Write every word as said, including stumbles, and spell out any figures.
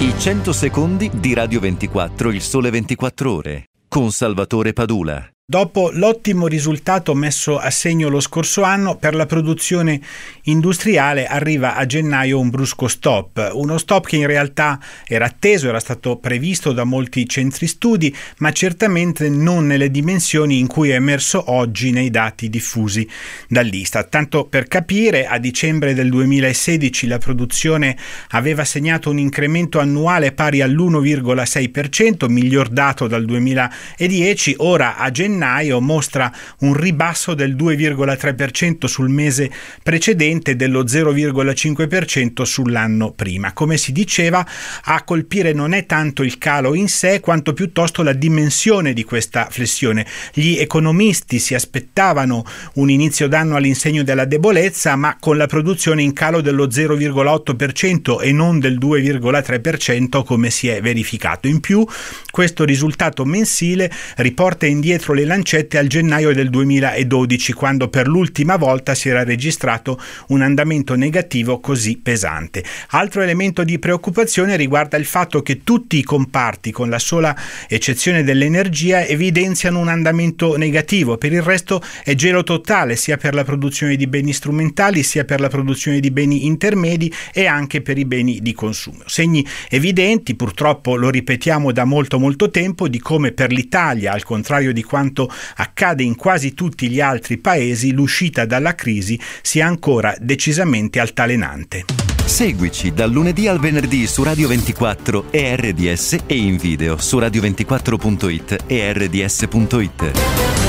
I cento secondi di Radio ventiquattro, il sole ventiquattro ore, con Salvatore Padula. Dopo l'ottimo risultato messo a segno lo scorso anno, per la produzione industriale arriva a gennaio un brusco stop, uno stop che in realtà era atteso, era stato previsto da molti centri studi, ma certamente non nelle dimensioni in cui è emerso oggi nei dati diffusi dall'Istat. Tanto per capire, a dicembre del duemilasedici la produzione aveva segnato un incremento annuale pari all'uno virgola sei per cento, miglior dato dal duemiladieci, ora a gennaio mostra un ribasso del due virgola tre per cento sul mese precedente e dello zero virgola cinque per cento sull'anno prima. Come si diceva, a colpire non è tanto il calo in sé quanto piuttosto la dimensione di questa flessione. Gli economisti si aspettavano un inizio d'anno all'insegno della debolezza, ma con la produzione in calo dello zero virgola otto per cento e non del due virgola tre per cento come si è verificato. In più, questo risultato mensile riporta indietro le lancette al gennaio del duemiladodici, quando per l'ultima volta si era registrato un andamento negativo così pesante. Altro elemento di preoccupazione riguarda il fatto che tutti i comparti, con la sola eccezione dell'energia, evidenziano un andamento negativo. Per il resto è gelo totale, sia per la produzione di beni strumentali, sia per la produzione di beni intermedi e anche per i beni di consumo. Segni evidenti, purtroppo lo ripetiamo da molto molto tempo, di come per l'Italia, al contrario di quanto accade in quasi tutti gli altri paesi, l'uscita dalla crisi sia ancora decisamente altalenante. Seguici dal lunedì al venerdì su Radio ventiquattro e R D S e in video su radio ventiquattro punto it e R D S punto it.